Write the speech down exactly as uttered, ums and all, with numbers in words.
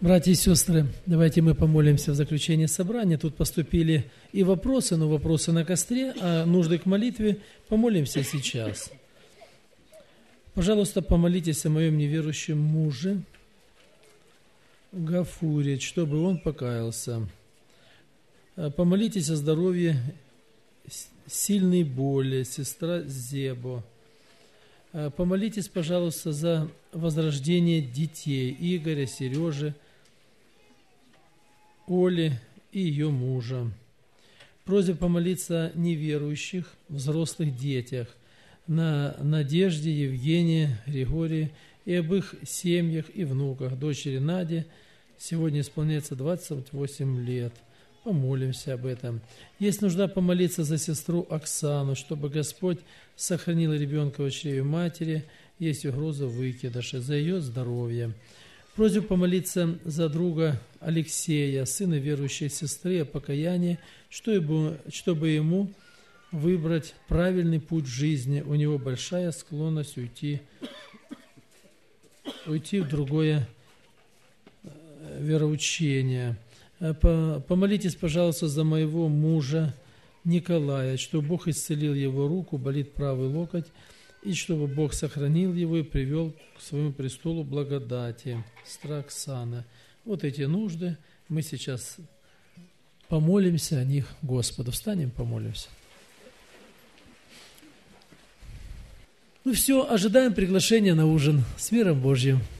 Братья и сестры, давайте мы помолимся в заключение собрания. Тут поступили и вопросы, но вопросы на костре, а нужды к молитве помолимся сейчас. Пожалуйста, помолитесь о моем неверующем муже Гафуре, чтобы он покаялся. Помолитесь о здоровье сильной боли, сестра Зебо. Помолитесь, пожалуйста, за возрождение детей Игоря, Сережи, Оли и ее мужа. Просьба помолиться о неверующих, взрослых детях, на Надежде, Евгении, Григории и об их семьях и внуках. Дочери Наде сегодня исполняется двадцать восемь лет. Помолимся об этом. Есть нужда помолиться за сестру Оксану, чтобы Господь сохранил ребенка в чреве матери. Есть угроза выкидыша, за ее здоровье. Просьба помолиться за друга Алексея, сына верующей сестры, о покаянии, чтобы, чтобы ему выбрать правильный путь в жизни. У него большая склонность уйти, уйти в другое вероучение. Помолитесь, пожалуйста, за моего мужа Николая, чтобы Бог исцелил его руку, болит правый локоть, и чтобы Бог сохранил его и привел к своему престолу благодати. Сестра Оксана. Вот эти нужды. Мы сейчас помолимся о них Господу. Встанем, помолимся. Ну все, ожидаем приглашения на ужин. С миром Божьим.